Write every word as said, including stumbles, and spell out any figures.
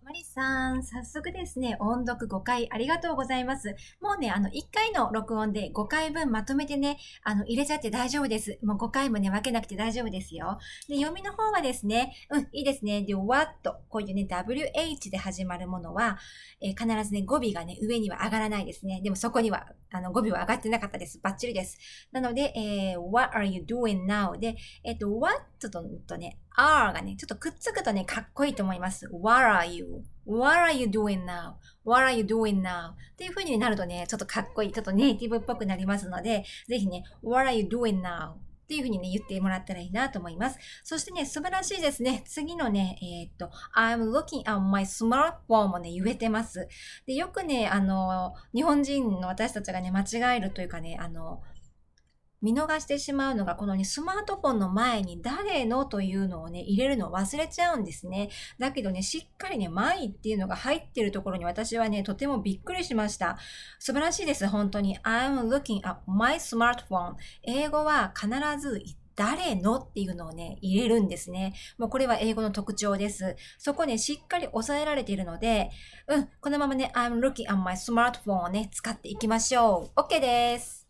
マリさん、早速ですね、音読ごかいありがとうございます。もうね、あの、いっかいの録音でごかいぶんまとめてね、あの、入れちゃって大丈夫です。もうごかいもね、分けなくて大丈夫ですよ。で、読みの方はですね、うん、いいですね。で、what、こういうね、ダブリューエイチ で始まるものは、えー必ずね、語尾がね、上には上がらないですね。でもそこには、あの、語尾は上がってなかったです。バッチリです。なので、えー what are you doing now? で、えっと、what ととね、are がね、ちょっとくっつくとね、かっこいいと思います。What are you?What are you doing now?What are you doing now? っていう風になるとね、ちょっとかっこいい、ちょっとネイティブっぽくなりますので、ぜひね、What are you doing now? っていう風にね、言ってもらったらいいなと思います。そしてね、素晴らしいですね。次のね、えーっと、I'm looking at my smartphone もね、言えてます。で、よくね、あの、日本人の私たちがね、間違えるというかね、あの、見逃してしまうのが、このね、スマートフォンの前に誰のというのをね、入れるのを忘れちゃうんですね。だけどね、しっかりね、my っていうのが入ってるところに私はね、とてもびっくりしました。素晴らしいです、本当に。I'm looking at my smartphone。英語は必ず誰のっていうのをね、入れるんですね。もうこれは英語の特徴です。そこね、しっかり押さえられているので、うん、このままね、I'm looking at my smartphone をね、使っていきましょう。OK です。